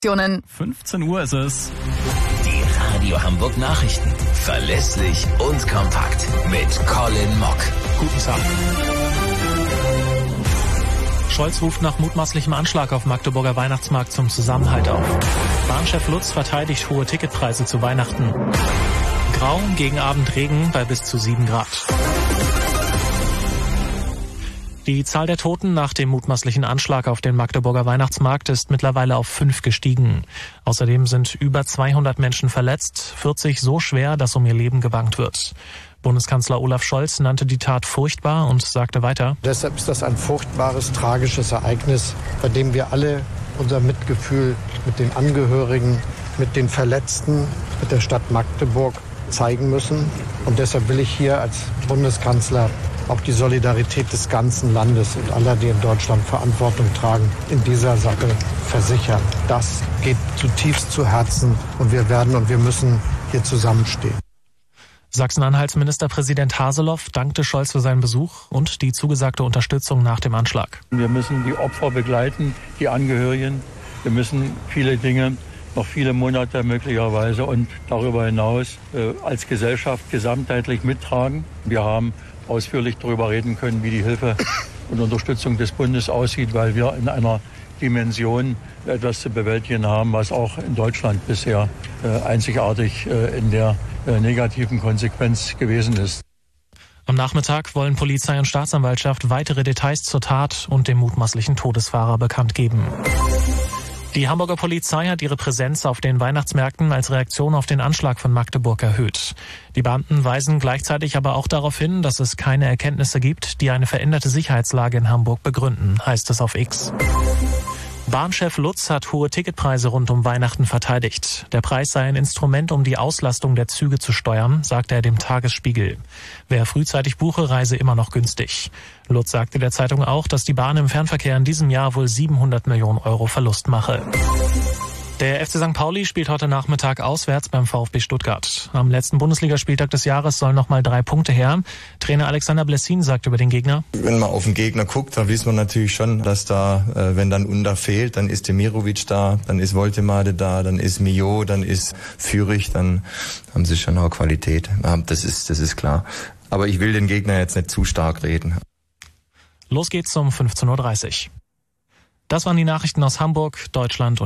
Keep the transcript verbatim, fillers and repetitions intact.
fünfzehn Uhr ist es. Die Radio Hamburg Nachrichten. Verlässlich und kompakt. Mit Colin Mock. Guten Tag. Scholz ruft nach mutmaßlichem Anschlag auf Magdeburger Weihnachtsmarkt zum Zusammenhalt auf. Bahnchef Lutz verteidigt hohe Ticketpreise zu Weihnachten. Grau, gegen Abend Regen bei bis zu sieben Grad. Die Zahl der Toten nach dem mutmaßlichen Anschlag auf den Magdeburger Weihnachtsmarkt ist mittlerweile auf fünf gestiegen. Außerdem sind über zweihundert Menschen verletzt, vierzig so schwer, dass um ihr Leben gebangt wird. Bundeskanzler Olaf Scholz nannte die Tat furchtbar und sagte weiter: Deshalb ist das ein furchtbares, tragisches Ereignis, bei dem wir alle unser Mitgefühl mit den Angehörigen, mit den Verletzten, mit der Stadt Magdeburg zeigen müssen. Und deshalb will ich hier als Bundeskanzler auch die Solidarität des ganzen Landes und aller, die in Deutschland Verantwortung tragen, in dieser Sache versichern. Das geht zutiefst zu Herzen und wir werden und wir müssen hier zusammenstehen. Sachsen-Anhalts Ministerpräsident Haseloff dankte Scholz für seinen Besuch und die zugesagte Unterstützung nach dem Anschlag. Wir müssen die Opfer begleiten, die Angehörigen. Wir müssen viele Dinge, noch viele Monate möglicherweise und darüber hinaus äh, als Gesellschaft gesamtheitlich mittragen. Wir haben ausführlich darüber reden können, wie die Hilfe und Unterstützung des Bundes aussieht, weil wir in einer Dimension etwas zu bewältigen haben, was auch in Deutschland bisher äh, einzigartig äh, in der äh, negativen Konsequenz gewesen ist. Am Nachmittag wollen Polizei und Staatsanwaltschaft weitere Details zur Tat und dem mutmaßlichen Todesfahrer bekannt geben. Die Hamburger Polizei hat ihre Präsenz auf den Weihnachtsmärkten als Reaktion auf den Anschlag von Magdeburg erhöht. Die Beamten weisen gleichzeitig aber auch darauf hin, dass es keine Erkenntnisse gibt, die eine veränderte Sicherheitslage in Hamburg begründen, heißt es auf X. Bahnchef Lutz hat hohe Ticketpreise rund um Weihnachten verteidigt. Der Preis sei ein Instrument, um die Auslastung der Züge zu steuern, sagte er dem Tagesspiegel. Wer frühzeitig buche, reise immer noch günstig. Lutz sagte der Zeitung auch, dass die Bahn im Fernverkehr in diesem Jahr wohl siebenhundert Millionen Euro Verlust mache. Der F C Sankt Pauli spielt heute Nachmittag auswärts beim VfB Stuttgart. Am letzten Bundesligaspieltag des Jahres sollen nochmal drei Punkte her. Trainer Alexander Blessin sagt über den Gegner: Wenn man auf den Gegner guckt, dann wissen wir natürlich schon, dass da, äh, wenn dann Under fehlt, dann ist Demirovic da, dann ist Woltemade da, dann ist Mio, dann ist Fürich, dann haben sie schon auch Qualität. Ja, das ist, das ist klar. Aber ich will den Gegner jetzt nicht zu stark reden. Los geht's um fünfzehn Uhr dreißig. Das waren die Nachrichten aus Hamburg, Deutschland und